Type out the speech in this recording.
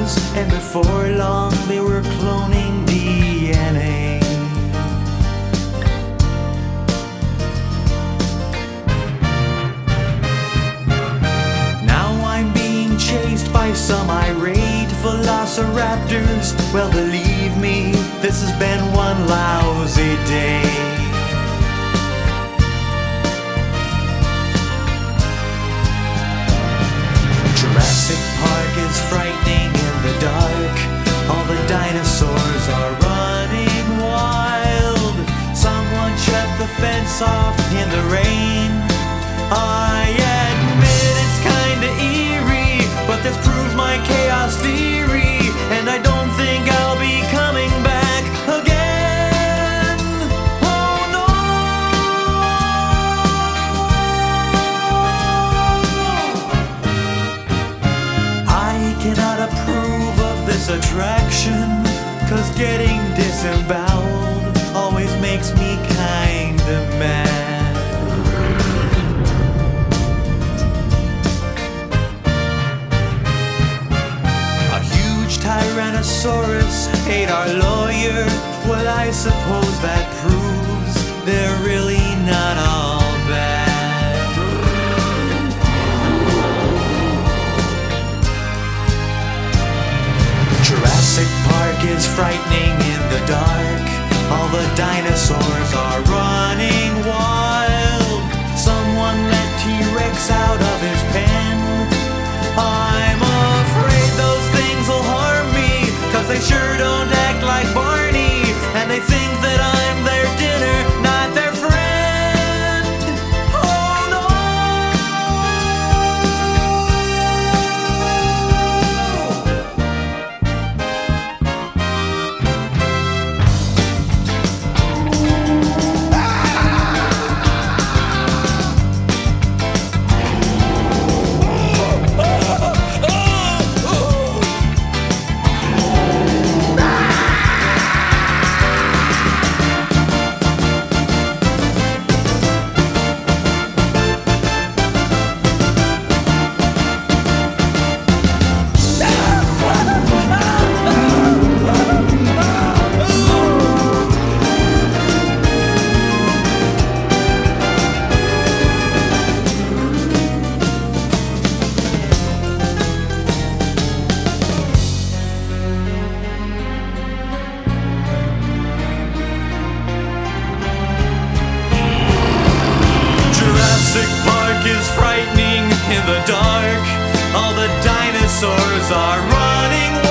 cows, and before long they were cloning DNA. Now I'm being chased by some irate velociraptors. Well, believe me, this has been one lousy day. Jurassic Park is frightening in the dark. All the dinosaurs are running wild. Someone shut the fence off in the rain. I admit it's kinda eerie, but this proves my chaos theory, and I don't think I'll be coming back again. Oh no! I cannot approve of this attraction, 'cause getting disemboweled always makes me kinda mad. Tyrannosaurus ate our lawyer. Well, I suppose that proves they're really not all bad. Jurassic Park is frightening in the dark. All the dinosaurs are running wild. Someone let T-Rex out of his pen. I'm afraid those things will harm me, 'cause they sure don't act like Barney, and they think that I'm their dinner, not their friend. Oh no! Jurassic Park is frightening in the dark. All the dinosaurs are running